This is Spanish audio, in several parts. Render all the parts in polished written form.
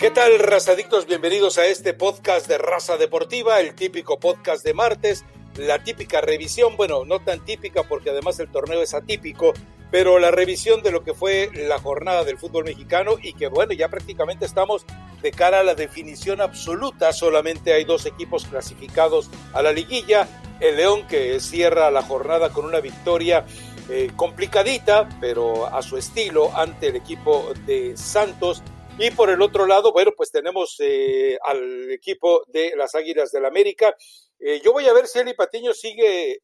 ¿Qué tal, razadictos? Bienvenidos a este podcast de Raza Deportiva, el típico podcast de martes, la típica revisión, bueno, no tan típica porque además el torneo es atípico, pero la revisión de lo que fue la jornada del fútbol mexicano y que bueno, ya prácticamente estamos de cara a la definición absoluta. Solamente hay dos equipos clasificados a la liguilla, el León, que cierra la jornada con una victoria complicadita, pero a su estilo, ante el equipo de Santos. Y por el otro lado, bueno, pues tenemos al equipo de las Águilas del América. Yo voy a ver si Eli Patiño sigue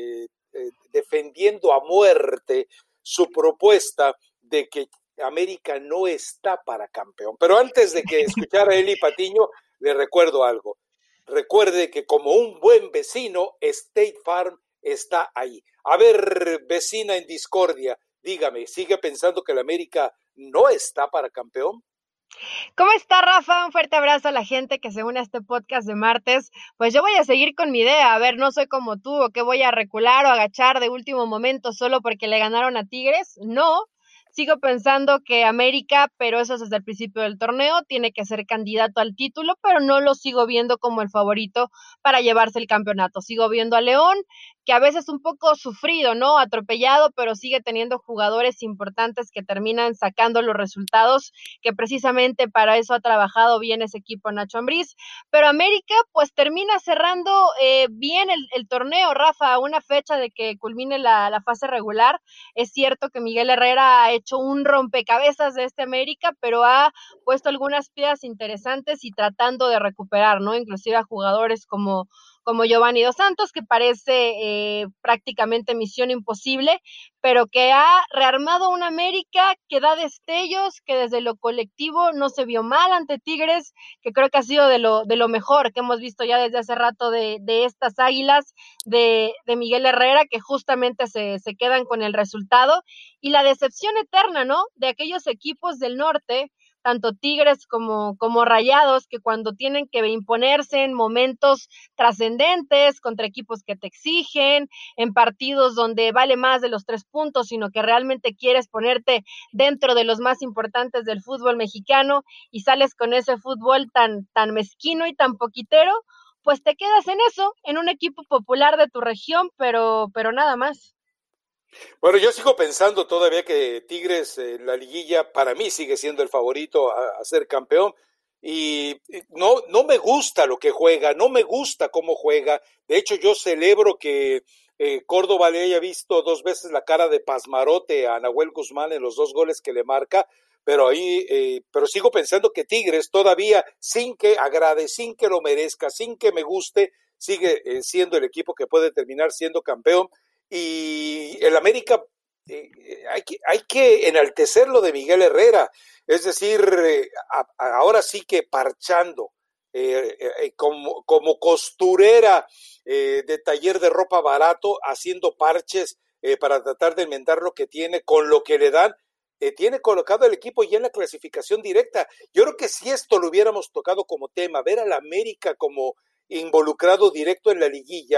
defendiendo a muerte su propuesta de que América no está para campeón. Pero antes de que escuchara a Eli Patiño, le recuerdo algo. Recuerde que como un buen vecino, State Farm está ahí. A ver, vecina en discordia, dígame, ¿sigue pensando que el América no está para campeón? ¿Cómo está, Rafa? Un fuerte abrazo a la gente que se une a este podcast de martes. Pues yo voy a seguir con mi idea. A ver, no soy como tú, o que voy a recular o agachar de último momento solo porque le ganaron a Tigres. No, sigo pensando que América, pero eso es desde el principio del torneo, tiene que ser candidato al título, pero no lo sigo viendo como el favorito para llevarse el campeonato. Sigo viendo a León, que a veces un poco sufrido, ¿no? Atropellado, pero sigue teniendo jugadores importantes que terminan sacando los resultados, que precisamente para eso ha trabajado bien ese equipo Nacho Ambriz. Pero América pues termina cerrando bien el torneo, Rafa, a una fecha de que culmine la fase regular. Es cierto que Miguel Herrera ha hecho un rompecabezas de este América, pero ha puesto algunas piezas interesantes y tratando de recuperar, ¿no? Inclusive a jugadores como Giovanni Dos Santos, que parece prácticamente misión imposible, pero que ha rearmado una América que da destellos, que desde lo colectivo no se vio mal ante Tigres, que creo que ha sido de lo mejor que hemos visto ya desde hace rato de estas Águilas, de Miguel Herrera, que justamente se quedan con el resultado, y la decepción eterna, ¿no? De aquellos equipos del norte, tanto Tigres como Rayados, que cuando tienen que imponerse en momentos trascendentes, contra equipos que te exigen, en partidos donde vale más de los 3 puntos, sino que realmente quieres ponerte dentro de los más importantes del fútbol mexicano y sales con ese fútbol tan mezquino y tan poquitero, pues te quedas en eso, en un equipo popular de tu región, pero nada más. Bueno, yo sigo pensando todavía que Tigres en la liguilla para mí sigue siendo el favorito a ser campeón y no me gusta lo que juega, no me gusta cómo juega. De hecho, yo celebro que Córdoba le haya visto 2 veces la cara de pasmarote a Nahuel Guzmán en los 2 goles que le marca, pero pero sigo pensando que Tigres todavía, sin que agrade, sin que lo merezca, sin que me guste, sigue siendo el equipo que puede terminar siendo campeón. Y el América hay que enaltecer lo de Miguel Herrera, es decir, ahora sí que parchando, como costurera de taller de ropa barato, haciendo parches para tratar de enmendar lo que tiene con lo que le dan. Tiene colocado el equipo ya en la clasificación directa. Yo creo que si esto lo hubiéramos tocado como tema, ver al América como involucrado directo en la liguilla,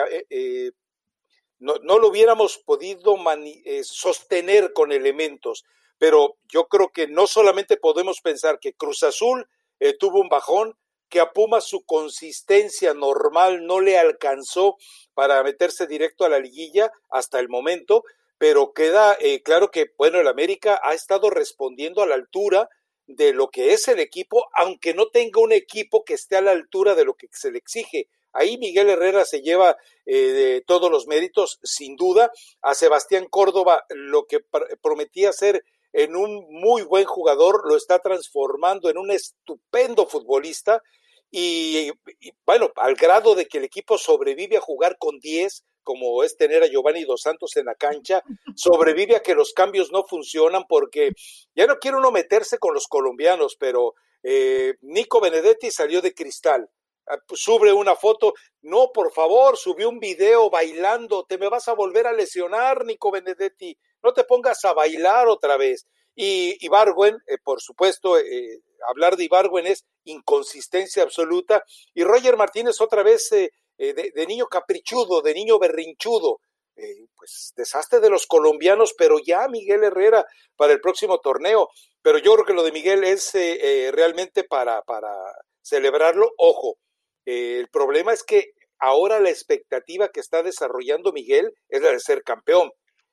no lo hubiéramos podido sostener con elementos, pero yo creo que no solamente podemos pensar que Cruz Azul tuvo un bajón, que a Pumas su consistencia normal no le alcanzó para meterse directo a la liguilla hasta el momento, pero queda claro que, bueno, el América ha estado respondiendo a la altura de lo que es el equipo, aunque no tenga un equipo que esté a la altura de lo que se le exige. Ahí Miguel Herrera se lleva de todos los méritos, sin duda. A Sebastián Córdoba, lo que prometía ser en un muy buen jugador, lo está transformando en un estupendo futbolista y bueno, al grado de que el equipo sobrevive a jugar con 10, como es tener a Giovanni Dos Santos en la cancha, sobrevive a que los cambios no funcionan, porque ya no quiere uno meterse con los colombianos, pero Nico Benedetti salió de Cristal, sube una foto, no, por favor, subió un video bailando, te me vas a volver a lesionar, Nico Benedetti, no te pongas a bailar otra vez. Y Ibargüen, por supuesto, hablar de Ibargüen es inconsistencia absoluta, y Roger Martínez otra vez de niño caprichudo, de niño berrinchudo, pues desastre de los colombianos, pero ya Miguel Herrera para el próximo torneo. pero yo creo que lo de Miguel es realmente para celebrarlo. Ojo, el problema es que ahora la expectativa que está desarrollando Miguel es la de ser campeón.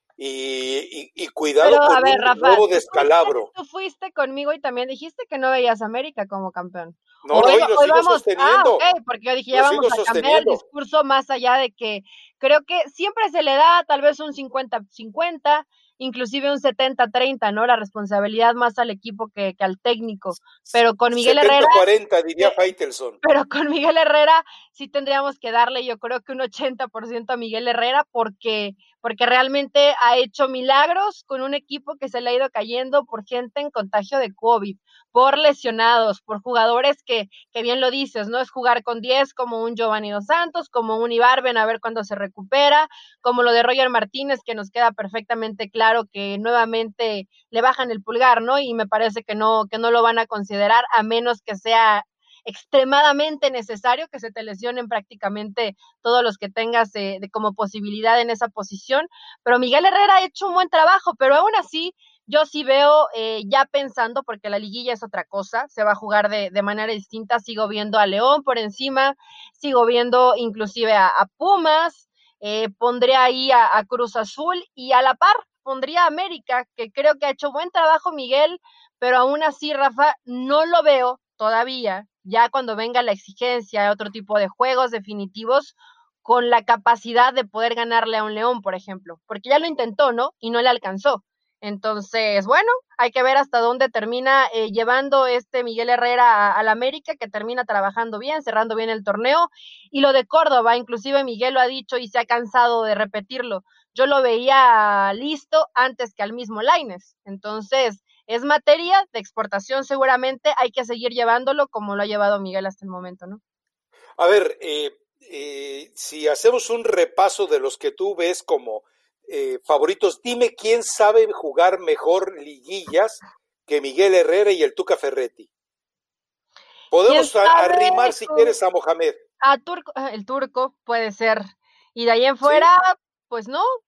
Y Pero cuidado a con ver, un Rafa, nuevo descalabro. tú fuiste conmigo y también dijiste que no veías a América como campeón. No, no, y lo Hoy sigo vamos, sosteniendo, ok, porque yo dije, ya lo vamos sigo a cambiar el sosteniendo. discurso más allá de que creo que siempre se le da tal vez un 50-50, inclusive un 70-30, ¿no? La responsabilidad más al equipo que al técnico. Pero con Miguel Herrera, 70-40, diría Faitelson. pero con Miguel Herrera sí tendríamos que darle, yo creo que un 80% a Miguel Herrera, porque realmente ha hecho milagros con un equipo que se le ha ido cayendo por gente en contagio de COVID, por lesionados, por jugadores que bien lo dices, ¿no? Es jugar con 10 como un Giovanni Dos Santos, como un Ibarben a ver cuándo se recupera, como lo de Roger Martínez, que nos queda perfectamente claro que nuevamente le bajan el pulgar, ¿no? Y me parece que no lo van a considerar a menos que sea extremadamente necesario que se te lesionen prácticamente todos los que tengas como posibilidad en esa posición, pero Miguel Herrera ha hecho un buen trabajo, pero aún así yo sí veo ya pensando, porque la liguilla es otra cosa, se va a jugar de manera distinta, sigo viendo a León por encima, sigo viendo inclusive a Pumas, pondré ahí a Cruz Azul y a la par pondría a América, que creo que ha hecho buen trabajo Miguel, pero aún así, Rafa, no lo veo todavía, ya cuando venga la exigencia de otro tipo de juegos definitivos, con la capacidad de poder ganarle a un León, por ejemplo, porque ya lo intentó, ¿no? Y no le alcanzó. Entonces, bueno, hay que ver hasta dónde termina llevando este Miguel Herrera al América, que termina trabajando bien, cerrando bien el torneo. Y lo de Córdoba, inclusive Miguel lo ha dicho y se ha cansado de repetirlo. Yo lo veía listo antes que al mismo Lainez. Entonces, es materia de exportación seguramente, hay que seguir llevándolo como lo ha llevado Miguel hasta el momento, ¿no? A ver, si hacemos un repaso de los que tú ves como favoritos, dime quién sabe jugar mejor liguillas que Miguel Herrera y el Tuca Ferretti. ¿Quién Podemos sabe? arrimar si quieres a Mohamed, El turco puede ser. Y de ahí en ¿sí? fuera, pues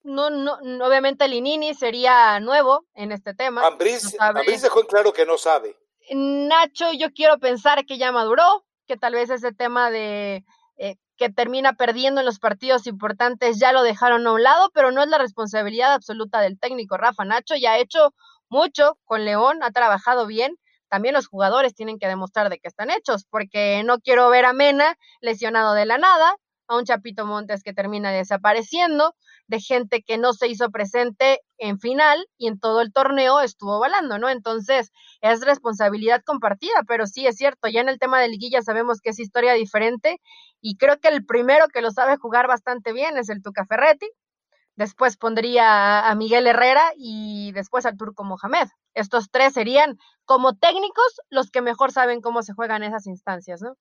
no, obviamente Linini sería nuevo en este tema, no sabe. Ambriz dejó en claro que no sabe. Nacho, yo quiero pensar que ya maduró, que tal vez ese tema de que termina perdiendo en los partidos importantes ya lo dejaron a un lado, pero no es la responsabilidad absoluta del técnico. Rafa Nacho ya ha hecho mucho con León, ha trabajado bien. También los jugadores tienen que demostrar de que están hechos, porque no quiero ver a Mena lesionado de la nada, a un Chapito Montes que termina desapareciendo, de gente que no se hizo presente en final y en todo el torneo estuvo volando, ¿no? Entonces, es responsabilidad compartida, pero sí es cierto, ya en el tema de liguilla sabemos que es historia diferente y creo que el primero que lo sabe jugar bastante bien es el Tuca Ferretti, después pondría a Miguel Herrera y después al Turco Mohamed. Estos tres serían como técnicos los que mejor saben cómo se juegan esas instancias, ¿no?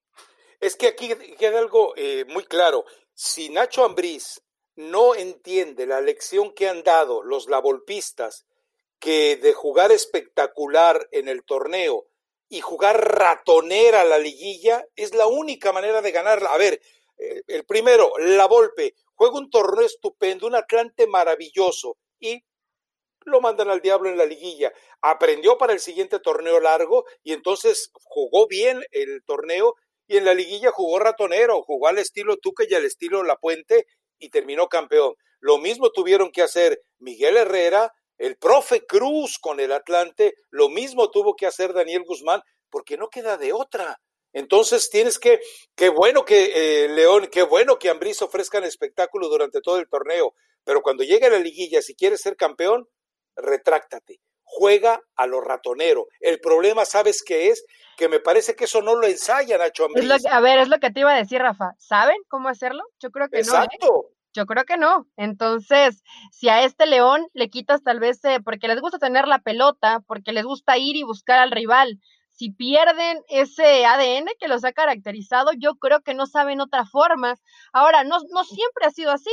Es que aquí queda algo muy claro. Si Nacho Ambriz no entiende la lección que han dado los lavolpistas, que de jugar espectacular en el torneo y jugar ratonera la liguilla es la única manera de ganarla. A ver, el primero, la Volpe, juega un torneo estupendo, un Atlante maravilloso y lo mandan al diablo en la liguilla. Aprendió para el siguiente torneo largo y entonces jugó bien el torneo y en la liguilla jugó ratonero, jugó al estilo Tuca y al estilo Lapuente y terminó campeón. Lo mismo tuvieron que hacer Miguel Herrera, el profe Cruz con el Atlante, lo mismo tuvo que hacer Daniel Guzmán, porque no queda de otra. Entonces tienes qué bueno que León, qué bueno que Ambriz ofrezcan espectáculo durante todo el torneo, pero cuando llegue a la liguilla, si quieres ser campeón, retráctate, juega a lo ratonero. El problema, ¿sabes qué es? Que me parece que eso no lo ensaya Nacho Ambriz. Es lo que te iba a decir, Rafa. ¿Saben cómo hacerlo? Yo creo que no, ¿eh? Exacto. Yo creo que no. Entonces, si a este León le quitas tal vez porque les gusta tener la pelota, porque les gusta ir y buscar al rival, si pierden ese ADN que los ha caracterizado, yo creo que no saben otra forma. Ahora, no siempre ha sido así.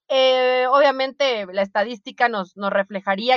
Obviamente la estadística nos reflejaría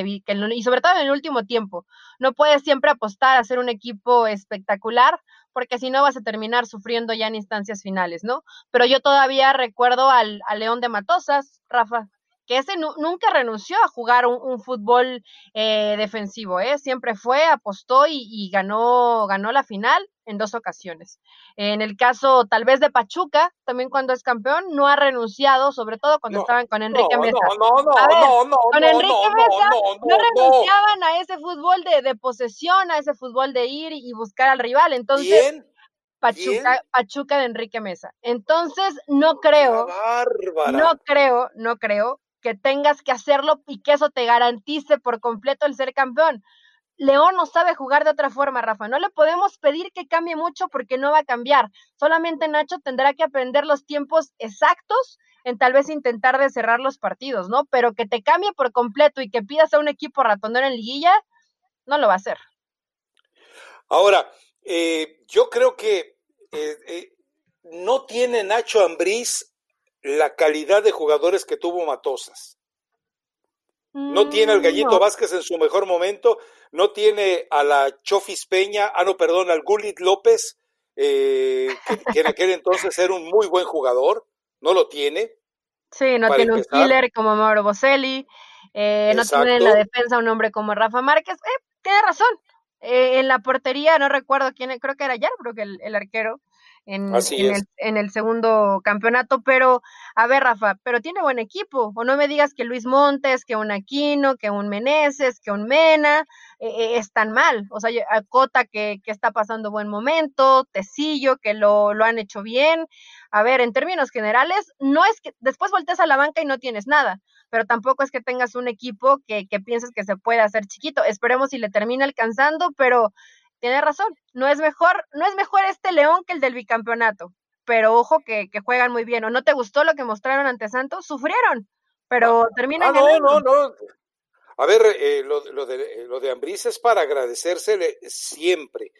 y sobre todo en el último tiempo, no puedes siempre apostar a ser un equipo espectacular, porque si no vas a terminar sufriendo ya en instancias finales, ¿no? Pero yo todavía recuerdo al León de Matosas, Rafa, que ese nunca renunció a jugar un fútbol defensivo, siempre fue, apostó y ganó la final en 2 ocasiones. En el caso tal vez de Pachuca, también cuando es campeón, no ha renunciado, sobre todo cuando No, estaban con Enrique no, Mesa. no, no, A no, ver, no, no, con no, Enrique no, Mesa no, no no, no. renunciaban a ese fútbol de posesión, a ese fútbol de ir y buscar al rival. Entonces, ¿Quién? ¿Quién? Pachuca de Enrique Mesa. Entonces, ¡Qué bárbara! no creo que tengas que hacerlo y que eso te garantice por completo el ser campeón. León no sabe jugar de otra forma, Rafa. No le podemos pedir que cambie mucho porque no va a cambiar. Solamente Nacho tendrá que aprender los tiempos exactos en tal vez intentar de cerrar los partidos, ¿no? Pero que te cambie por completo y que pidas a un equipo ratonero en liguilla, no lo va a hacer. Ahora, yo creo que no tiene Nacho Ambriz la calidad de jugadores que tuvo Matosas. No tiene al Gallito No. Vázquez en su mejor momento, no tiene a la Chofis Peña, al Gulit López, que en aquel entonces era un muy buen jugador, no lo tiene, Sí, no para tiene un empezar. killer como Mauro Boselli, no tiene en la Exacto, defensa un hombre como Rafa Márquez. Tiene razón. En la portería, no recuerdo quién, creo que era Yarbrough el arquero así es. en el segundo campeonato, pero a ver, Rafa, pero tiene buen equipo, o no me digas que Luis Montes, que un Aquino, que un Meneses, que un Mena, están mal, o sea, a Cota que está pasando buen momento, Tecillo que lo han hecho bien. A ver, en términos generales, no es que después voltees a la banca y no tienes nada, pero tampoco es que tengas un equipo que pienses que se puede hacer chiquito. Esperemos si le termina alcanzando, pero tiene razón, no es mejor este León que el del bicampeonato, pero ojo que juegan muy bien. ¿O no te gustó lo que mostraron ante Santos? Sufrieron, pero terminan No, ganando. no, no. A ver, lo de Ambriz es para agradecérsele siempre.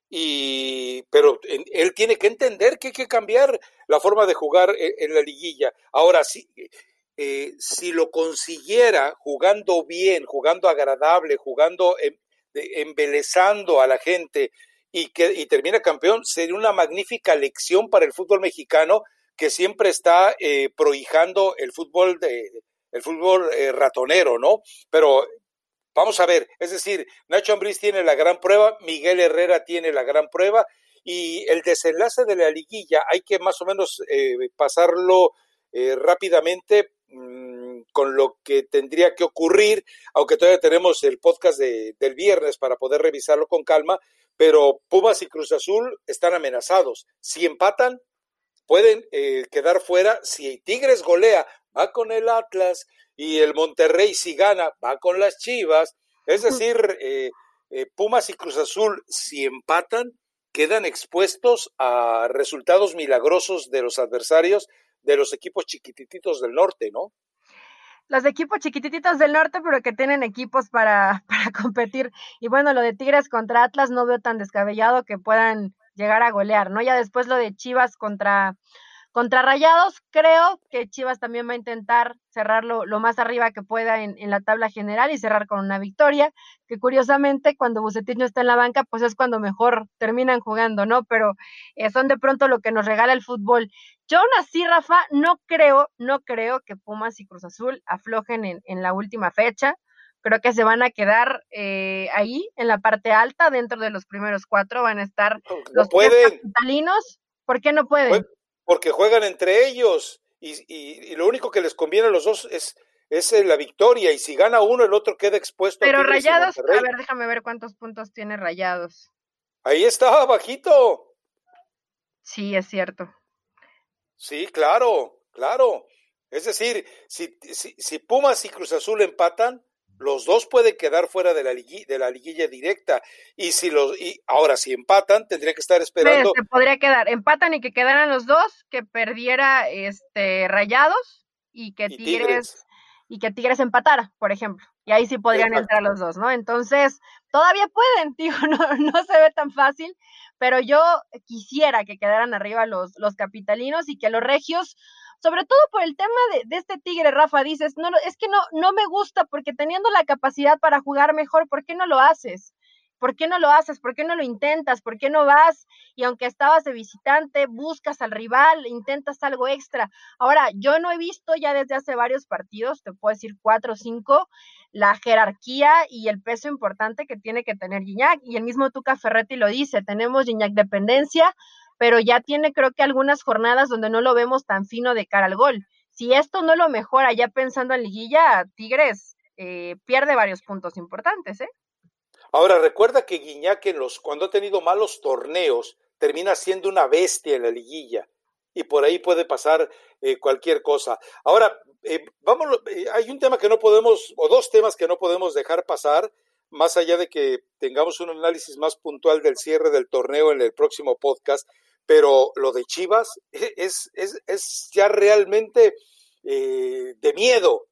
Pero él tiene que entender que hay que cambiar la forma de jugar en la liguilla. Ahora, si lo consiguiera jugando bien, jugando agradable, jugando embelezando a la gente y termina campeón, sería una magnífica lección para el fútbol mexicano que siempre está prohijando el fútbol ratonero, ¿no? Pero vamos a ver, es decir, Nacho Ambriz tiene la gran prueba, Miguel Herrera tiene la gran prueba y el desenlace de la liguilla hay que más o menos pasarlo rápidamente con lo que tendría que ocurrir, aunque todavía tenemos el podcast del viernes para poder revisarlo con calma, pero Pumas y Cruz Azul están amenazados. Si empatan, pueden quedar fuera. Si Tigres golea, va con el Atlas, y el Monterrey si gana, va con las Chivas. Es decir, Pumas y Cruz Azul, si empatan, quedan expuestos a resultados milagrosos de los adversarios de los equipos chiquititos del norte, ¿no? Los equipos chiquititos del norte, pero que tienen equipos para competir. Y bueno, lo de Tigres contra Atlas no veo tan descabellado que puedan llegar a golear, ¿no? Ya después lo de Chivas contra Rayados, creo que Chivas también va a intentar cerrarlo lo más arriba que pueda en la tabla general y cerrar con una victoria, que curiosamente cuando Bucetich no está en la banca, pues es cuando mejor terminan jugando, ¿no? Pero son de pronto lo que nos regala el fútbol. Yo aún así, Rafa, no creo que Pumas y Cruz Azul aflojen en la última fecha. Creo que se van a quedar ahí en la parte alta, dentro de los primeros 4 van a estar No los 3 pueden. capitalinos. ¿Por qué no pueden? Porque juegan entre ellos y lo único que les conviene a los dos es la victoria, y si gana uno el otro queda expuesto a Pero Tigres y Rayados, a Monterrey. ver, déjame ver cuántos puntos tiene Rayados. Ahí está, bajito. Sí, es cierto. Sí, claro, claro. Es decir, si Pumas y Cruz Azul empatan, los dos pueden quedar fuera de la liguilla directa. Ahora, si empatan, tendría que estar esperando. Se podría quedar, empatan y que quedaran los dos, que perdiera Rayados y que Y Tigres. Tigres empatara, por ejemplo. Y ahí sí podrían Exacto. entrar los dos, ¿no? Entonces, todavía pueden, digo, no se ve tan fácil, pero yo quisiera que quedaran arriba los capitalinos y que los regios, sobre todo por el tema de este Tigre, Rafa, dices, no, es que no me gusta porque teniendo la capacidad para jugar mejor, ¿por qué no lo haces? ¿Por qué no lo haces? ¿Por qué no lo intentas? ¿Por qué no vas? Y aunque estabas de visitante, buscas al rival, intentas algo extra. Ahora, yo no he visto ya desde hace varios partidos, te puedo decir 4 o 5, la jerarquía y el peso importante que tiene que tener Gignac. Y el mismo Tuca Ferretti lo dice, tenemos Gignac dependencia, pero ya tiene creo que algunas jornadas donde no lo vemos tan fino de cara al gol. Si esto no lo mejora ya pensando en liguilla, Tigres pierde varios puntos importantes, ¿eh? Ahora, recuerda que Guiñac cuando ha tenido malos torneos, termina siendo una bestia en la liguilla y por ahí puede pasar cualquier cosa. Ahora, hay un tema que no podemos, o dos temas que no podemos dejar pasar, más allá de que tengamos un análisis más puntual del cierre del torneo en el próximo podcast, pero lo de Chivas es ya realmente de miedo.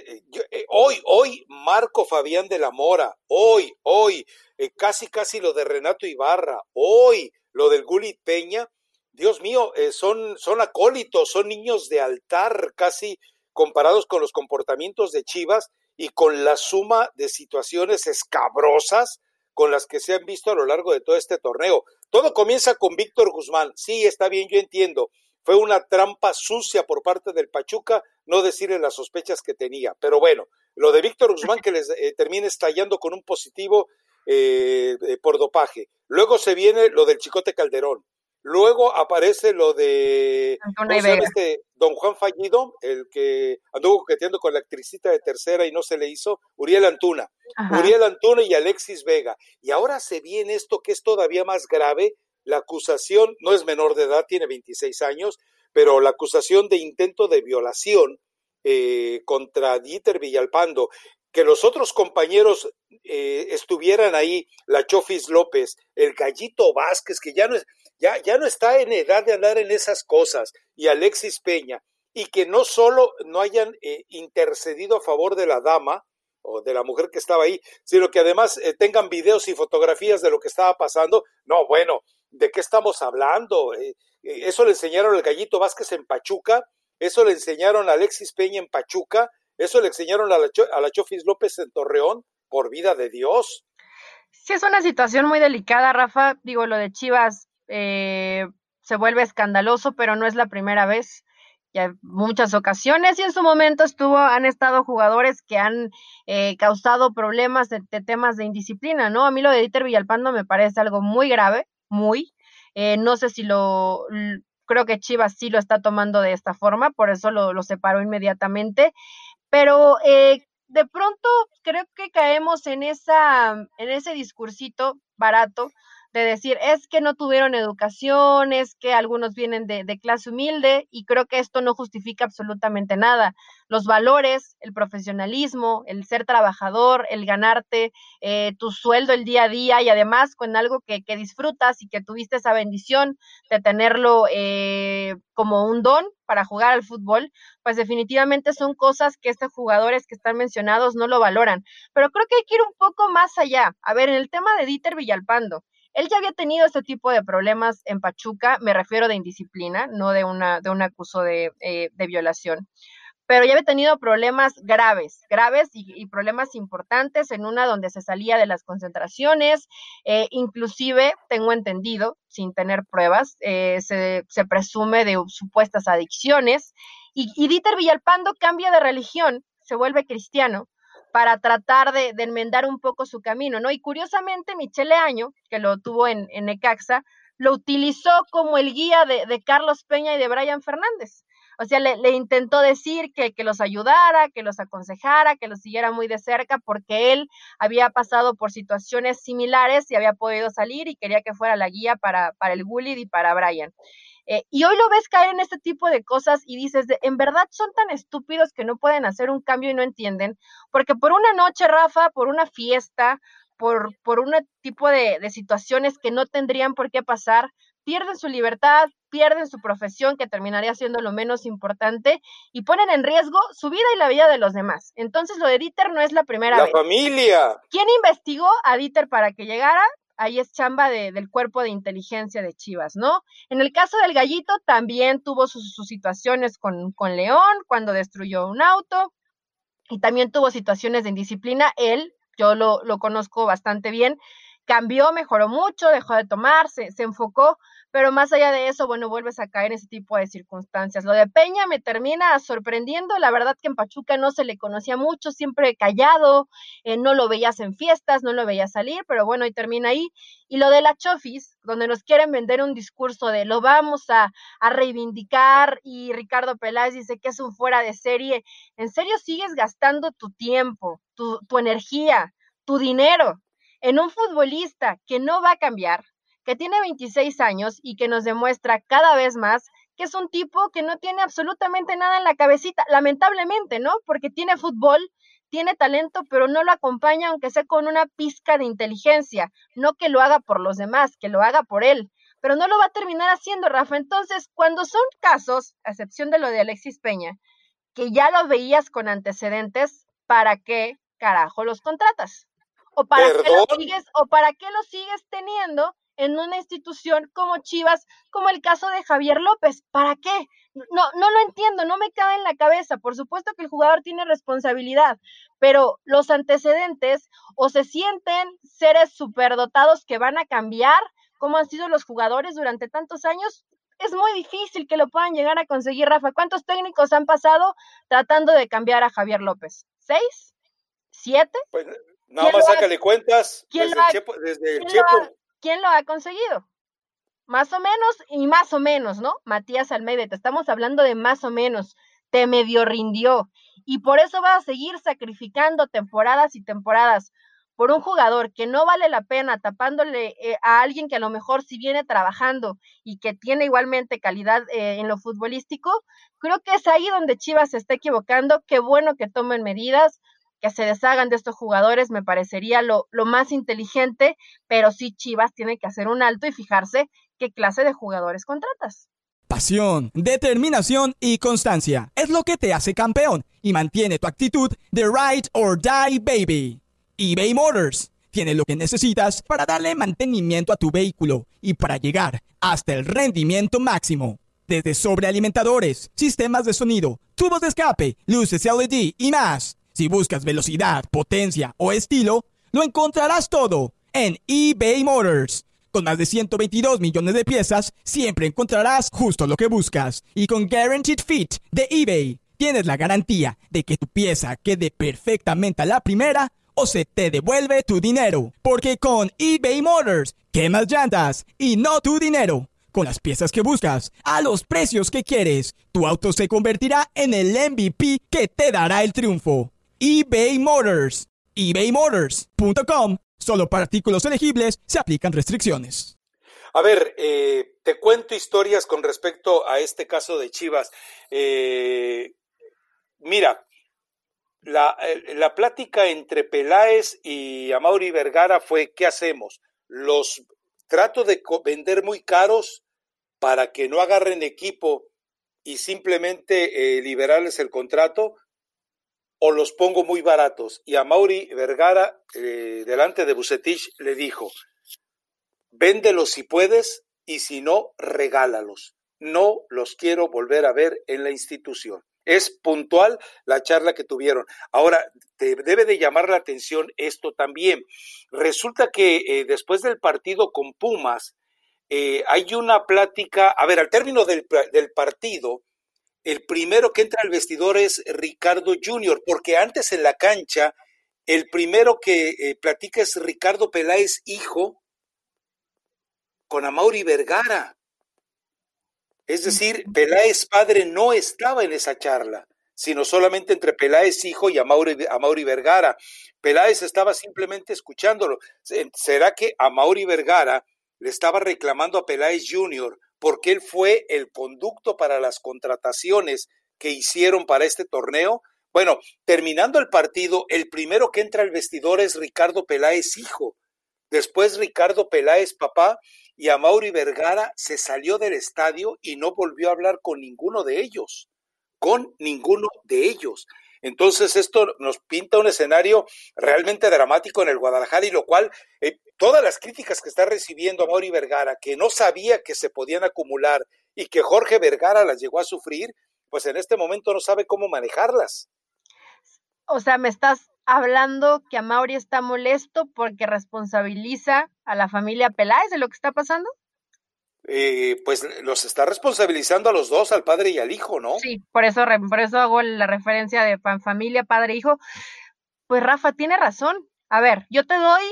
Hoy Marco Fabián de la Mora, hoy, casi lo de Renato Ibarra, hoy lo del Gullit Peña, Dios mío, son acólitos, son niños de altar casi comparados con los comportamientos de Chivas y con la suma de situaciones escabrosas con las que se han visto a lo largo de todo este torneo. Todo comienza con Víctor Guzmán, sí, está bien, yo entiendo, fue una trampa sucia por parte del Pachuca no decirle las sospechas que tenía, pero bueno, lo de Víctor Guzmán que les termina estallando con un positivo por dopaje, luego se viene lo del Chicote Calderón, luego aparece lo de ¿cómo se llama Don Juan Fallido, el que anduvo coqueteando con la actricita de Tercera y no se le hizo, Uriel Antuna. Ajá. Uriel Antuna y Alexis Vega, y ahora se viene esto que es todavía más grave, la acusación, no es menor de edad, tiene 26 años, pero la acusación de intento de violación contra Dieter Villalpando, que los otros compañeros estuvieran ahí, la Chofis López, el Gallito Vázquez, que ya no está en edad de andar en esas cosas, y Alexis Peña, y que no solo no hayan intercedido a favor de la dama, o de la mujer que estaba ahí, sino que además tengan videos y fotografías de lo que estaba pasando. No, bueno, ¿de qué estamos hablando? Eso le enseñaron al Gallito Vázquez en Pachuca, eso le enseñaron a Alexis Peña en Pachuca, eso le enseñaron a la Chofis López en Torreón, por vida de Dios. Sí, es una situación muy delicada, Rafa. Digo, lo de Chivas se vuelve escandaloso, pero no es la primera vez. Ya muchas ocasiones y en su momento han estado jugadores que han causado problemas de temas de indisciplina, ¿no? A mí lo de Dieter Villalpando me parece algo muy grave, no sé si creo que Chivas sí lo está tomando de esta forma, por eso lo separó inmediatamente, pero de pronto creo que caemos en ese discursito barato de decir, es que no tuvieron educación, es que algunos vienen de clase humilde, y creo que esto no justifica absolutamente nada. Los valores, el profesionalismo, el ser trabajador, el ganarte tu sueldo el día a día, y además con algo que disfrutas y que tuviste esa bendición de tenerlo como un don para jugar al fútbol, pues definitivamente son cosas que estos jugadores que están mencionados no lo valoran. Pero creo que hay que ir un poco más allá. A ver, en el tema de Dieter Villalpando, él ya había tenido este tipo de problemas en Pachuca, me refiero de indisciplina, no de un acuso de violación, pero ya había tenido problemas graves y problemas importantes, en una donde se salía de las concentraciones, inclusive, tengo entendido, sin tener pruebas, se presume de supuestas adicciones, y Dieter Villalpando cambia de religión, se vuelve cristiano, para tratar de enmendar un poco su camino, ¿no? Y curiosamente, Michele Año, que lo tuvo en Necaxa, lo utilizó como el guía de Carlos Peña y de Brian Fernández. O sea, le intentó decir que los ayudara, que los aconsejara, que los siguiera muy de cerca, porque él había pasado por situaciones similares y había podido salir y quería que fuera la guía para el Gullit y para Brian. Y hoy lo ves caer en este tipo de cosas y dices, en verdad son tan estúpidos que no pueden hacer un cambio y no entienden, porque por una noche, Rafa, por una fiesta, por un tipo de situaciones que no tendrían por qué pasar, pierden su libertad, pierden su profesión, que terminaría siendo lo menos importante, y ponen en riesgo su vida y la vida de los demás. Entonces lo de Dieter no es la primera vez. ¡La familia! ¿Quién investigó a Dieter para que llegara? Ahí es chamba del cuerpo de inteligencia de Chivas, ¿no? En el caso del Gallito también tuvo sus situaciones con León, cuando destruyó un auto, y también tuvo situaciones de indisciplina. Yo lo conozco bastante bien, cambió, mejoró mucho, dejó de tomar, se enfocó, pero más allá de eso, bueno, vuelves a caer en ese tipo de circunstancias. Lo de Peña me termina sorprendiendo, la verdad que en Pachuca no se le conocía mucho, siempre callado, no lo veías en fiestas, no lo veías salir, pero bueno, y termina ahí. Y lo de la Chofis, donde nos quieren vender un discurso de lo vamos a reivindicar, y Ricardo Peláez dice que es un fuera de serie. ¿En serio sigues gastando tu tiempo, tu energía, tu dinero en un futbolista que no va a cambiar, que tiene 26 años y que nos demuestra cada vez más que es un tipo que no tiene absolutamente nada en la cabecita, lamentablemente, ¿no? Porque tiene fútbol, tiene talento, pero no lo acompaña, aunque sea con una pizca de inteligencia, no que lo haga por los demás, que lo haga por él, pero no lo va a terminar haciendo, Rafa. Entonces, cuando son casos, a excepción de lo de Alexis Peña, que ya los veías con antecedentes, ¿para qué carajo los contratas? Perdón, ¿O para qué los sigues teniendo en una institución como Chivas, como el caso de Javier López? ¿Para qué? No lo entiendo, no me cabe en la cabeza. Por supuesto que el jugador tiene responsabilidad, pero los antecedentes o se sienten seres superdotados que van a cambiar cómo han sido los jugadores durante tantos años. Es muy difícil que lo puedan llegar a conseguir, Rafa. ¿Cuántos técnicos han pasado tratando de cambiar a Javier López? ¿6? ¿7? pues nada ¿Quién lo más ha, sácale cuentas quién lo ha, desde el quién lo Chepo. ha, quién lo ha conseguido? Más o menos y más o menos, ¿no? Matías Almeida, te estamos hablando de más o menos, te medio rindió, y por eso vas a seguir sacrificando temporadas y temporadas por un jugador que no vale la pena, tapándole a alguien que a lo mejor sí viene trabajando y que tiene igualmente calidad en lo futbolístico. Creo que es ahí donde Chivas se está equivocando. Qué bueno que tomen medidas, que se deshagan de estos jugadores, me parecería lo más inteligente, pero sí Chivas tiene que hacer un alto y fijarse qué clase de jugadores contratas. Pasión, determinación y constancia es lo que te hace campeón y mantiene tu actitud de ride or die, baby. eBay Motors tiene lo que necesitas para darle mantenimiento a tu vehículo y para llegar hasta el rendimiento máximo. Desde sobrealimentadores, sistemas de sonido, tubos de escape, luces LED y más. Si buscas velocidad, potencia o estilo, lo encontrarás todo en eBay Motors. Con más de 122 millones de piezas, siempre encontrarás justo lo que buscas. Y con Guaranteed Fit de eBay, tienes la garantía de que tu pieza quede perfectamente a la primera o se te devuelve tu dinero. Porque con eBay Motors, quemas llantas y no tu dinero. Con las piezas que buscas, a los precios que quieres, tu auto se convertirá en el MVP que te dará el triunfo. eBay Motors. ebaymotors.com. Solo para artículos elegibles se aplican restricciones. A ver, te cuento historias con respecto a este caso de Chivas. Mira, la plática entre Peláez y Amaury Vergara fue: ¿qué hacemos? ¿Los trato de vender muy caros para que no agarren equipo y simplemente liberarles el contrato, o los pongo muy baratos? Y Amaury Vergara, delante de Vucetich, le dijo: véndelos si puedes, y si no, regálalos. No los quiero volver a ver en la institución. Es puntual la charla que tuvieron. Ahora, te debe de llamar la atención esto también. Resulta que después del partido con Pumas, hay una plática. A ver, al término del partido, el primero que entra al vestidor es Ricardo Junior, porque antes en la cancha, el primero que platica es Ricardo Peláez, hijo, con Amaury Vergara. Es decir, Peláez padre no estaba en esa charla, sino solamente entre Peláez hijo y Amaury Vergara. Peláez estaba simplemente escuchándolo. ¿Será que Amaury Vergara le estaba reclamando a Peláez Jr. porque él fue el conducto para las contrataciones que hicieron para este torneo? Bueno, terminando el partido, el primero que entra al vestidor es Ricardo Peláez hijo, después Ricardo Peláez papá, y Amaury Vergara se salió del estadio y no volvió a hablar con ninguno de ellos, Entonces esto nos pinta un escenario realmente dramático en el Guadalajara, y lo cual, todas las críticas que está recibiendo Amaury Vergara, que no sabía que se podían acumular y que Jorge Vergara las llegó a sufrir, pues en este momento no sabe cómo manejarlas. O sea, me estás hablando que Amaury está molesto porque responsabiliza a la familia Peláez de lo que está pasando. Pues los está responsabilizando a los dos, al padre y al hijo, ¿no? Sí, por eso hago la referencia de familia, padre, hijo. Pues Rafa tiene razón. A ver, yo te doy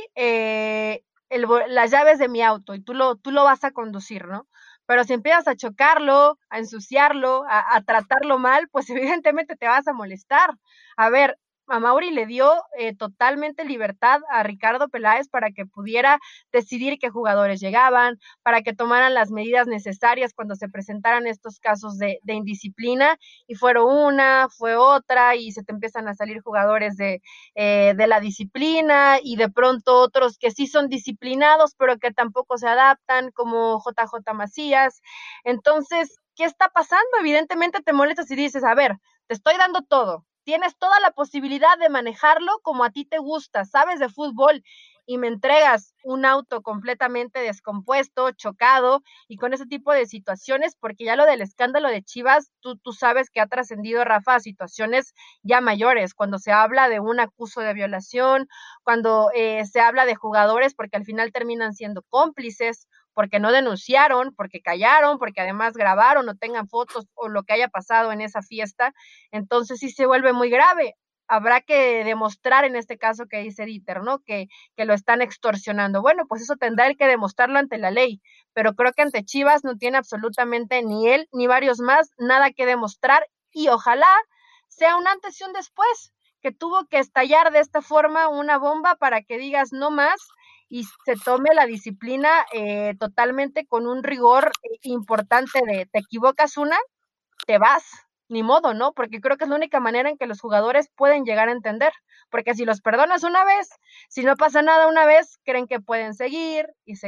las llaves de mi auto y tú lo vas a conducir, ¿no? Pero si empiezas a chocarlo, a ensuciarlo, a tratarlo mal, pues evidentemente te vas a molestar. A ver, Amaury le dio totalmente libertad a Ricardo Peláez para que pudiera decidir qué jugadores llegaban, para que tomaran las medidas necesarias cuando se presentaran estos casos de indisciplina, y fue otra, y se te empiezan a salir jugadores de la disciplina, y de pronto otros que sí son disciplinados, pero que tampoco se adaptan, como JJ Macías. Entonces, ¿qué está pasando? Evidentemente te molestas y dices, a ver, te estoy dando todo, tienes toda la posibilidad de manejarlo como a ti te gusta, sabes de fútbol, y me entregas un auto completamente descompuesto, chocado, y con ese tipo de situaciones, porque ya lo del escándalo de Chivas, tú sabes que ha trascendido, Rafa, a situaciones ya mayores, cuando se habla de un acuso de violación, cuando se habla de jugadores, porque al final terminan siendo cómplices, porque no denunciaron, porque callaron, porque además grabaron o tengan fotos o lo que haya pasado en esa fiesta. Entonces sí se vuelve muy grave. Habrá que demostrar en este caso que dice Dieter, ¿no? Que lo están extorsionando. Bueno, pues eso tendrá él que demostrarlo ante la ley, pero creo que ante Chivas no tiene absolutamente ni él ni varios más nada que demostrar, y ojalá sea un antes y un después, que tuvo que estallar de esta forma una bomba para que digas no más y se tome la disciplina totalmente con un rigor importante de te equivocas una, te vas, ni modo, ¿no? Porque creo que es la única manera en que los jugadores pueden llegar a entender, porque si los perdonas una vez, si no pasa nada una vez, creen que pueden seguir,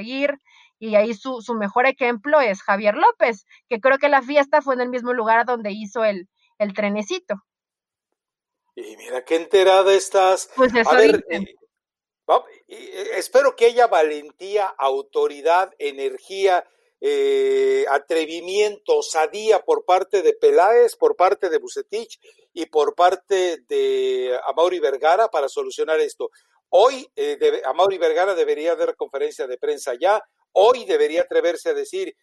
y ahí su mejor ejemplo es Javier López, que creo que la fiesta fue en el mismo lugar donde hizo el trenecito. Y mira qué enterada estás. Pues A eso ver, dicen. espero que haya valentía, autoridad, energía, atrevimiento, osadía por parte de Peláez, por parte de Vucetich y por parte de Amaury Vergara para solucionar esto. Hoy Amaury Vergara debería dar conferencia de prensa ya, hoy debería atreverse a decir,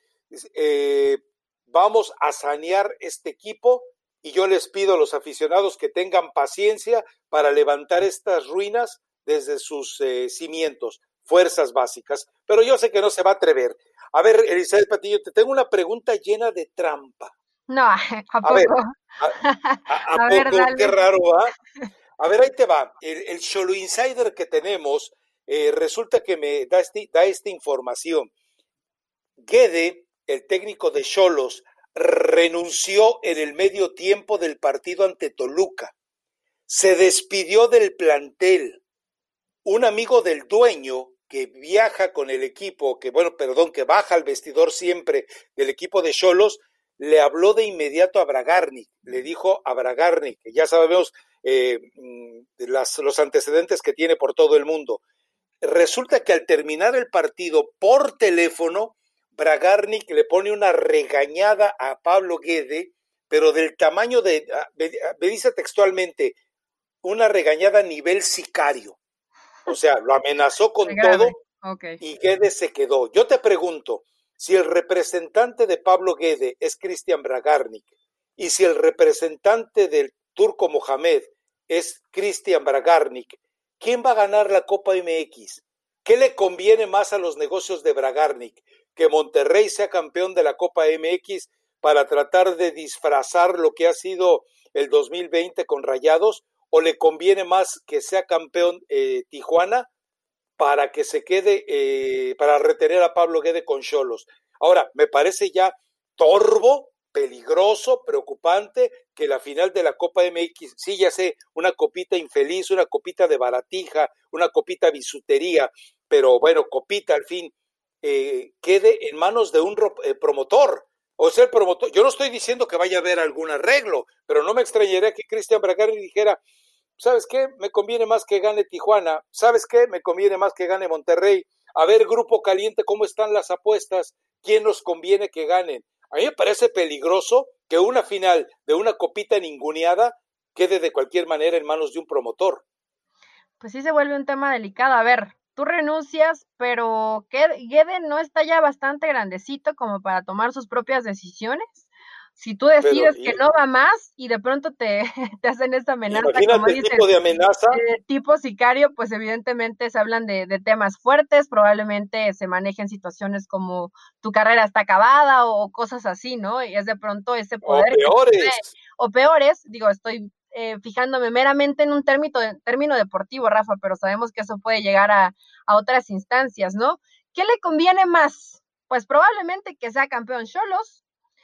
vamos a sanear este equipo, y yo les pido a los aficionados que tengan paciencia para levantar estas ruinas desde sus cimientos, fuerzas básicas, pero yo sé que no se va a atrever. A ver, Elizabeth Patiño, te tengo una pregunta llena de trampa. No, ¿a poco? A ver, ¿a ver, poco? dale. Qué raro, ¿va? A ver, ahí te va. El Xolo Insider que tenemos resulta que me da esta información. Guede, el técnico de Xolos, renunció en el medio tiempo del partido ante Toluca. Se despidió del plantel. Un amigo del dueño que viaja con el equipo, que baja al vestidor siempre del equipo de Xolos, le habló de inmediato a Bragarnik, le dijo a Bragarnik, que ya sabemos los antecedentes que tiene por todo el mundo. Resulta que al terminar el partido por teléfono, Bragarnik le pone una regañada a Pablo Guede, pero del tamaño me dice textualmente, una regañada a nivel sicario. O sea, lo amenazó con todo, okay. Y Guede se quedó. Yo te pregunto, si el representante de Pablo Guede es Cristian Bragarnik, y si el representante del Turco Mohamed es Cristian Bragarnik, ¿quién va a ganar la Copa MX? ¿Qué le conviene más a los negocios de Bragarnik? ¿Que Monterrey sea campeón de la Copa MX para tratar de disfrazar lo que ha sido el 2020 con Rayados? ¿O le conviene más que sea campeón Tijuana para que se quede, para retener a Pablo Guede con Xolos? Ahora, me parece ya torvo, peligroso, preocupante que la final de la Copa MX, sí, ya sé, una copita infeliz, una copita de baratija, una copita bisutería, pero bueno, copita al fin, quede en manos de un promotor. O sea, el promotor, yo no estoy diciendo que vaya a haber algún arreglo, pero no me extrañaría que Cristian Bragarnik dijera, ¿sabes qué? Me conviene más que gane Tijuana. ¿Sabes qué? Me conviene más que gane Monterrey. A ver, Grupo Caliente, ¿cómo están las apuestas? ¿Quién nos conviene que ganen? A mí me parece peligroso que una final de una copita ninguneada quede de cualquier manera en manos de un promotor. Pues sí se vuelve un tema delicado. A ver, tú renuncias, pero Guede no está ya bastante grandecito como para tomar sus propias decisiones. Si tú Pero decides que no va más y de pronto te, te hacen esta amenaza, como imagínate el dices, tipo de amenaza. tipo sicario, pues evidentemente se hablan de temas fuertes, probablemente se manejen situaciones como tu carrera está acabada o cosas así, ¿no? Y es de pronto ese O poder que peores. o peores, digo, estoy fijándome meramente en un término deportivo, Rafa, pero sabemos que eso puede llegar a otras instancias, ¿no? ¿Qué le conviene más? Pues probablemente que sea campeón Xolos,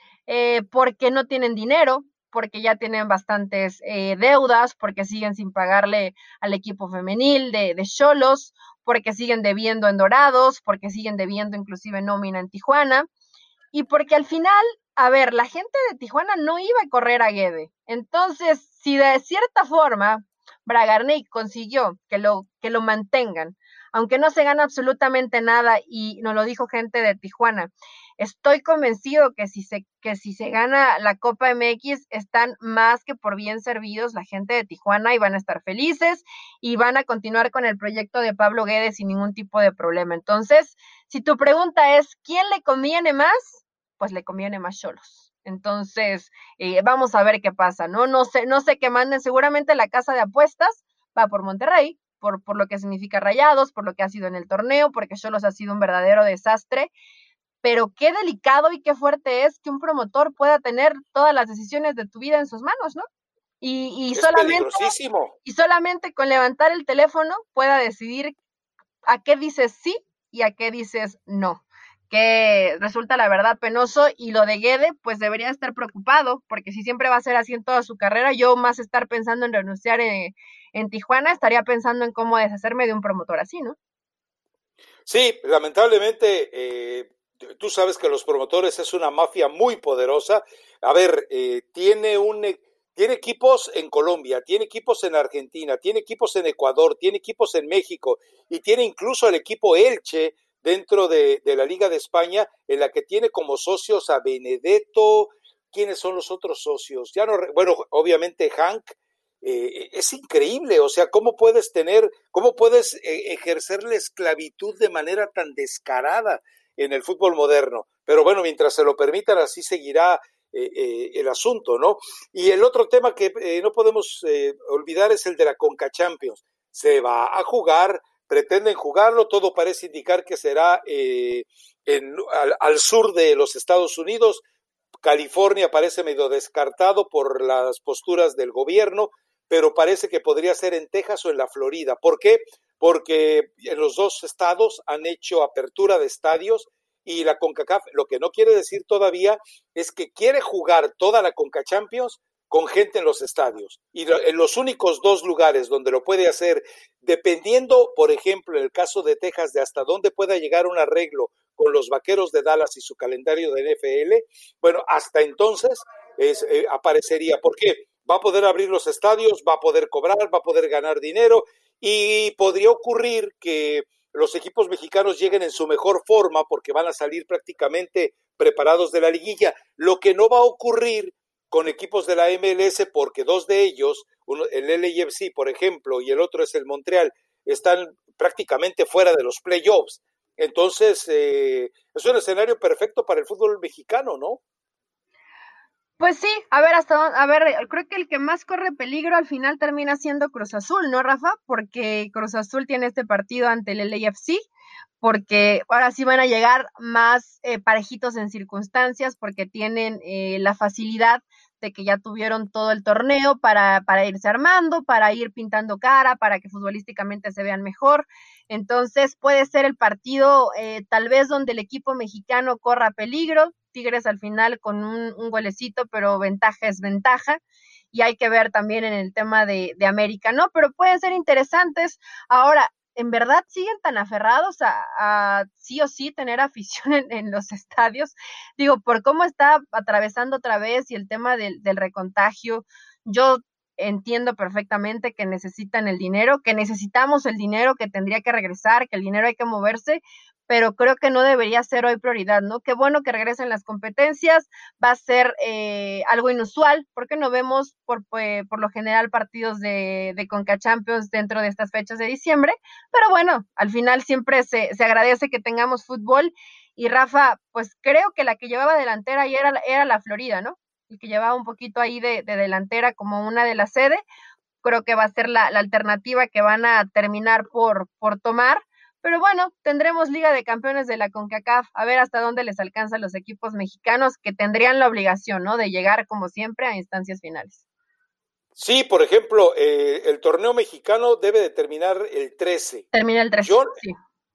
porque no tienen dinero, porque ya tienen bastantes deudas, porque siguen sin pagarle al equipo femenil de Xolos, porque siguen debiendo en Dorados, porque siguen debiendo inclusive nómina en Tijuana, y porque al final, a ver, la gente de Tijuana no iba a correr a Guede. Entonces, si de cierta forma Bragarnik consiguió que lo mantengan, aunque no se gana absolutamente nada, y nos lo dijo gente de Tijuana, estoy convencido que si se gana la Copa MX, están más que por bien servidos la gente de Tijuana y van a estar felices y van a continuar con el proyecto de Pablo Guedes sin ningún tipo de problema. Entonces, si tu pregunta es, ¿quién le conviene más? Pues le conviene más Xolos. Entonces, vamos a ver qué pasa, ¿no? No sé qué manden, seguramente la casa de apuestas va por Monterrey, por lo que significa Rayados, por lo que ha sido en el torneo, porque Xolos ha sido un verdadero desastre, pero qué delicado y qué fuerte es que un promotor pueda tener todas las decisiones de tu vida en sus manos, ¿no? Y Es solamente, peligrosísimo. y solamente con levantar el teléfono pueda decidir a qué dices sí y a qué dices no, que resulta la verdad penoso. Y lo de Guede, pues debería estar preocupado, porque si siempre va a ser así en toda su carrera, yo más estar pensando en renunciar en Tijuana, estaría pensando en cómo deshacerme de un promotor así, ¿no? Sí, lamentablemente, tú sabes que los promotores es una mafia muy poderosa. A ver, tiene equipos en Colombia, tiene equipos en Argentina, tiene equipos en Ecuador, tiene equipos en México y tiene incluso el equipo Elche dentro de la Liga de España, en la que tiene como socios a Benedetto. ¿Quiénes son los otros socios? Ya no, bueno, obviamente Hank. Es increíble, o sea, cómo puedes ejercer la esclavitud de manera tan descarada en el fútbol moderno. Pero bueno, mientras se lo permitan, así seguirá el asunto, ¿no? Y el otro tema que no podemos olvidar es el de la Conca Champions. Se va a jugar, pretenden jugarlo, todo parece indicar que será al sur de los Estados Unidos. California parece medio descartado por las posturas del gobierno, pero parece que podría ser en Texas o en la Florida. ¿Por qué? Porque en los dos estados han hecho apertura de estadios y la CONCACAF, lo que no quiere decir todavía es que quiere jugar toda la CONCACHAMPIONS con gente en los estadios. Y en los únicos dos lugares donde lo puede hacer, dependiendo, por ejemplo, en el caso de Texas, de hasta dónde pueda llegar un arreglo con los Vaqueros de Dallas y su calendario de NFL, bueno, hasta entonces aparecería. ¿Por qué? Va a poder abrir los estadios, va a poder cobrar, va a poder ganar dinero y podría ocurrir que los equipos mexicanos lleguen en su mejor forma porque van a salir prácticamente preparados de la liguilla, lo que no va a ocurrir con equipos de la MLS porque dos de ellos, el LAFC por ejemplo y el otro es el Montreal, están prácticamente fuera de los playoffs. Entonces, es un escenario perfecto para el fútbol mexicano, ¿no? Pues sí, a ver, creo que el que más corre peligro al final termina siendo Cruz Azul, ¿no, Rafa? Porque Cruz Azul tiene este partido ante el LAFC, porque ahora sí van a llegar más parejitos en circunstancias, porque tienen la facilidad de que ya tuvieron todo el torneo para irse armando, para ir pintando cara, para que futbolísticamente se vean mejor. Entonces puede ser el partido tal vez donde el equipo mexicano corra peligro. Tigres al final con un golecito, pero ventaja es ventaja. Y hay que ver también en el tema de América, ¿no? Pero pueden ser interesantes. Ahora, ¿en verdad siguen tan aferrados a sí o sí tener afición en los estadios? Digo, por cómo está atravesando otra vez y el tema del recontagio, yo entiendo perfectamente que necesitan el dinero, que necesitamos el dinero, que tendría que regresar, que el dinero hay que moverse, pero creo que no debería ser hoy prioridad, ¿no? Qué bueno que regresen las competencias, va a ser algo inusual, porque no vemos por lo general partidos de Conca Champions dentro de estas fechas de diciembre, pero bueno, al final siempre se agradece que tengamos fútbol, y Rafa, pues creo que la que llevaba delantera ahí era la Florida, ¿no? El que llevaba un poquito ahí de delantera como una de la sede, creo que va a ser la alternativa que van a terminar por tomar. Pero bueno, tendremos Liga de Campeones de la CONCACAF, a ver hasta dónde les alcanzan los equipos mexicanos que tendrían la obligación, ¿no?, de llegar como siempre a instancias finales. Sí, por ejemplo, el torneo mexicano debe de terminar el 13. Termina el 13, sí.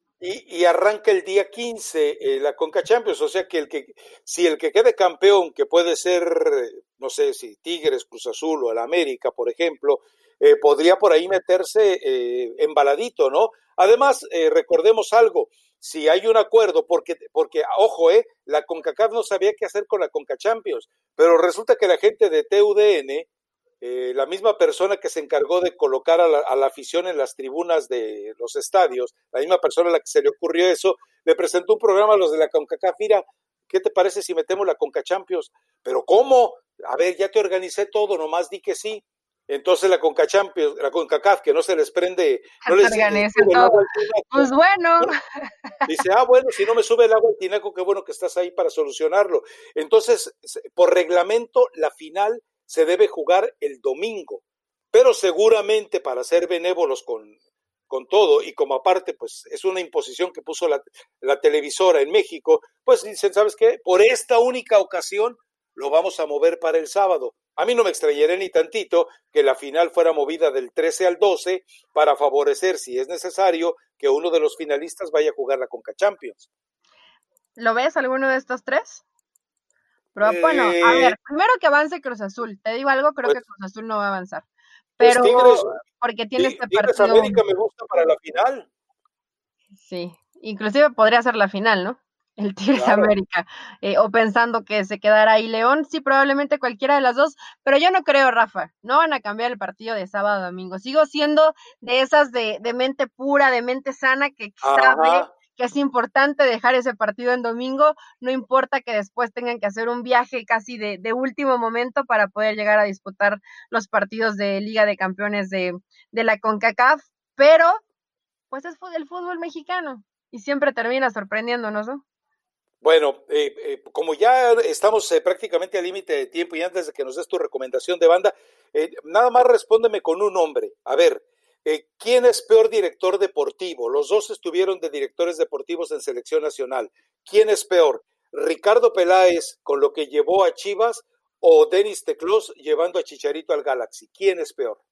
Y arranca el día 15 la Conca Champions, o sea que si el que quede campeón, que puede ser, no sé si Tigres, Cruz Azul o el América, por ejemplo, podría por ahí meterse embaladito, ¿no? Además, recordemos algo, si hay un acuerdo, porque ojo, la CONCACAF no sabía qué hacer con la Conca Champions, pero resulta que la gente de TUDN, la misma persona que se encargó de colocar a la afición en las tribunas de los estadios, la misma persona a la que se le ocurrió eso, le presentó un programa a los de la CONCACAF. Mira, ¿qué te parece si metemos la Conca Champions? ¿Pero cómo? A ver, ya te organicé todo, nomás di que sí. Entonces la Conca Champions, la CONCACAF, que no se les prende, no les sube el agua al tinaco. Pues bueno. Dice, bueno, si no me sube el agua al tinaco, qué bueno que estás ahí para solucionarlo. Entonces, por reglamento, la final se debe jugar el domingo, pero seguramente para ser benévolos con todo, y como aparte pues es una imposición que puso la televisora en México, pues dicen, ¿sabes qué? Por esta única ocasión lo vamos a mover para el sábado. A mí no me extrañaría ni tantito que la final fuera movida del 13 al 12 para favorecer, si es necesario, que uno de los finalistas vaya a jugar la Conca Champions. ¿Lo ves alguno de estos tres? Pero bueno, a ver, primero que avance Cruz Azul. Te digo algo, creo que Cruz Azul no va a avanzar. Pero Tigres, porque tiene este Tigres partido. América me gusta para la final. Sí, inclusive podría ser la final, ¿no? El Tigres América. O pensando que se quedará ahí León, sí, probablemente cualquiera de las dos, pero yo no creo, Rafa, no van a cambiar el partido de sábado a domingo. Sigo siendo de esas de mente pura, de mente sana, que sabe que es importante dejar ese partido en domingo, no importa que después tengan que hacer un viaje casi de último momento para poder llegar a disputar los partidos de Liga de Campeones de la CONCACAF, pero pues es el fútbol mexicano y siempre termina sorprendiéndonos, ¿no? Bueno, como ya estamos prácticamente al límite de tiempo y antes de que nos des tu recomendación de banda, nada más respóndeme con un nombre. A ver, ¿quién es peor director deportivo? Los dos estuvieron de directores deportivos en selección nacional. ¿Quién es peor? ¿Ricardo Peláez con lo que llevó a Chivas o Denis Teclós llevando a Chicharito al Galaxy? ¿Quién es peor?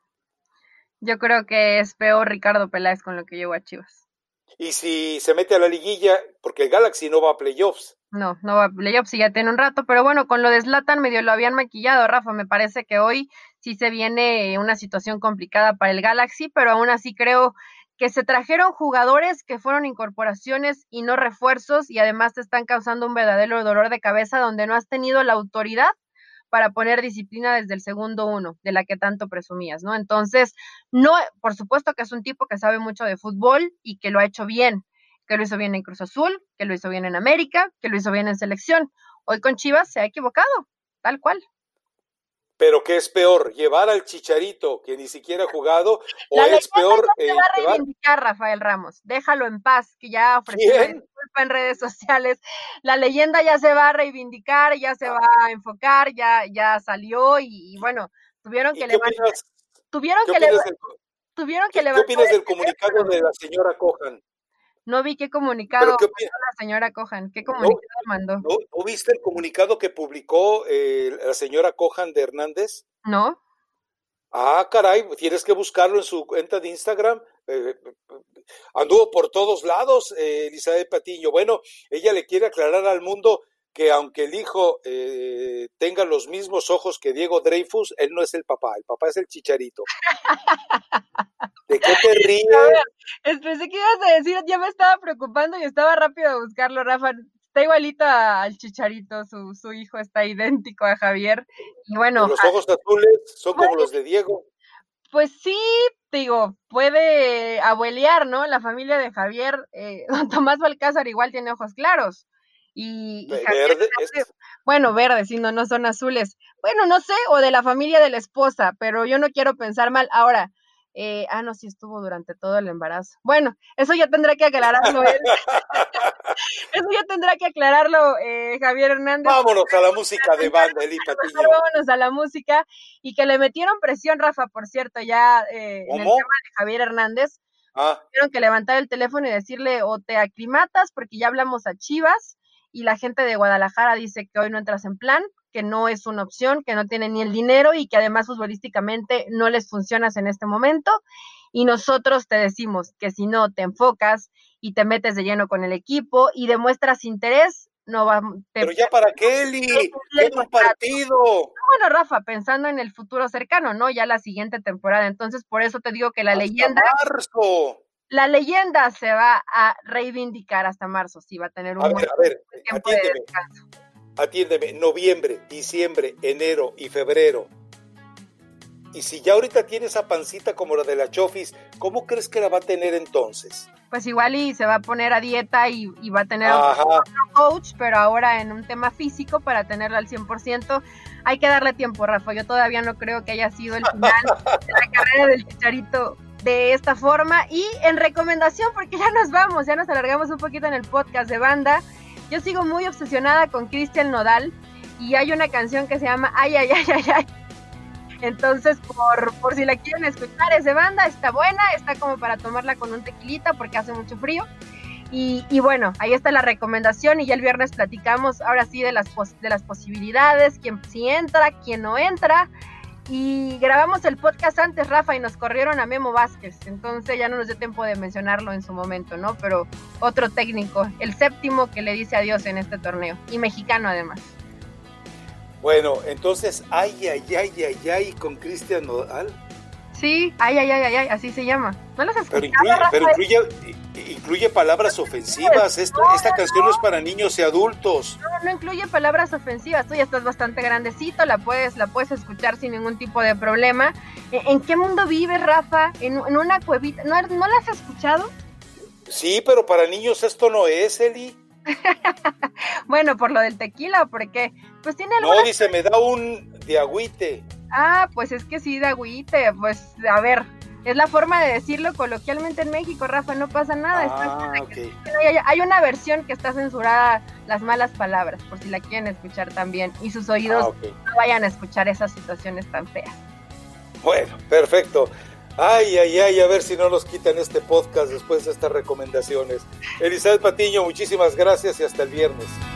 Yo creo que es peor Ricardo Peláez con lo que llevó a Chivas. Y si se mete a la liguilla, porque el Galaxy no va a playoffs. No va a playoffs y ya tiene un rato, pero bueno, con lo de Zlatan medio lo habían maquillado, Rafa, me parece que hoy sí se viene una situación complicada para el Galaxy, pero aún así creo que se trajeron jugadores que fueron incorporaciones y no refuerzos, y además te están causando un verdadero dolor de cabeza donde no has tenido la autoridad para poner disciplina desde el segundo uno, de la que tanto presumías, ¿no? Entonces, no, por supuesto que es un tipo que sabe mucho de fútbol y que lo ha hecho bien, que lo hizo bien en Cruz Azul, que lo hizo bien en América, que lo hizo bien en selección. Hoy con Chivas se ha equivocado, tal cual. Pero ¿qué es peor? ¿Llevar al Chicharito que ni siquiera ha jugado? ¿O la es peor? Ya se va a reivindicar Rafael Ramos, déjalo en paz, que ya ofreció disculpa en redes sociales. La leyenda ya se va a reivindicar, ya se va a enfocar, ya salió y bueno, tuvieron que levantar. ¿Qué opinas del comunicado de la señora Cohan? No vi qué comunicado mandó la señora Cohan. ¿Qué comunicado mandó? ¿No viste el comunicado que publicó la señora Cohan de Hernández? No. Caray, tienes que buscarlo en su cuenta de Instagram. Anduvo por todos lados, Elizabeth Patiño. Bueno, ella le quiere aclarar al mundo que aunque el hijo tenga los mismos ojos que Diego Dreyfus, él no es el papá es el Chicharito. ¿De qué te ríes? Pensé que ibas a decir, ya me estaba preocupando y estaba rápido a buscarlo, Rafa. Está igualito al Chicharito, su hijo está idéntico a Javier. Y bueno. Los ojos azules son como los de Diego. Pues sí, te digo, puede abuelear, ¿no? La familia de Javier, don Tomás Balcázar igual tiene ojos claros. Y Javier, Verde, bueno, verdes, sí, no son azules. Bueno, no sé, o de la familia de la esposa, pero yo no quiero pensar mal. Ahora, no, sí estuvo durante todo el embarazo. Bueno, eso ya tendrá que aclararlo él. Eso ya tendrá que aclararlo Javier Hernández. Vámonos a la música de banda, Eli Patiño. Vámonos a la música. Y que le metieron presión, Rafa, por cierto, ya en el tema de Javier Hernández. Tuvieron que levantar el teléfono y decirle, o te aclimatas, porque ya hablamos a Chivas, y la gente de Guadalajara dice que hoy no entras en plan, que no es una opción, que no tienen ni el dinero y que además futbolísticamente no les funcionas en este momento. Y nosotros te decimos que si no te enfocas y te metes de lleno con el equipo y demuestras interés, no va. Pero ya para qué, Eli, queda un partido. Bueno, Rafa, pensando en el futuro cercano, ¿no? Ya la siguiente temporada. Entonces, por eso te digo que la leyenda se va a reivindicar hasta marzo. Sí, va a tener un buen tiempo de descanso. Atiéndeme, noviembre, diciembre, enero y febrero. Y si ya ahorita tiene esa pancita como la de la Chofis, ¿cómo crees que la va a tener entonces? Pues igual y se va a poner a dieta y va a tener otro coach, pero ahora en un tema físico para tenerla al 100%. Hay que darle tiempo, Rafa. Yo todavía no creo que haya sido el final de la carrera del Chicharito de esta forma. Y en recomendación, porque ya nos vamos, ya nos alargamos un poquito en el podcast de banda. Yo sigo muy obsesionada con Cristian Nodal y hay una canción que se llama Ay, ay, ay, ay, ay. Entonces, por si la quieren escuchar, es de banda, está buena, está como para tomarla con un tequilita porque hace mucho frío. Y bueno, ahí está la recomendación y ya el viernes platicamos ahora sí de las posibilidades, quién sí entra, quién no entra. Y grabamos el podcast antes, Rafa, y nos corrieron a Memo Vázquez, entonces ya no nos dio tiempo de mencionarlo en su momento, ¿no? Pero otro técnico, el 7º que le dice adiós en este torneo, y mexicano además. Bueno, entonces, ay, con Cristian Nodal. Sí, ay, así se llama. ¿No las has escuchado, pero incluye palabras ofensivas. Esta canción no es para niños y adultos. No incluye palabras ofensivas. Tú ya estás bastante grandecito, la puedes escuchar sin ningún tipo de problema. ¿En qué mundo vives, Rafa? ¿En una cuevita? ¿No la has escuchado? Sí, pero para niños esto no es, Eli. Bueno, por lo del tequila, ¿o por qué? Pues tiene algunas... No, dice, me da un de agüite. Pues es que sí, de agüite. Pues, a ver, es la forma de decirlo coloquialmente en México, Rafa, no pasa nada. Okay. Hay una versión que está censurada, las malas palabras, por si la quieren escuchar también, y sus oídos no vayan a escuchar esas situaciones tan feas. Bueno, perfecto. Ay, a ver si no nos quitan este podcast después de estas recomendaciones. Elizabeth Patiño, muchísimas gracias y hasta el viernes.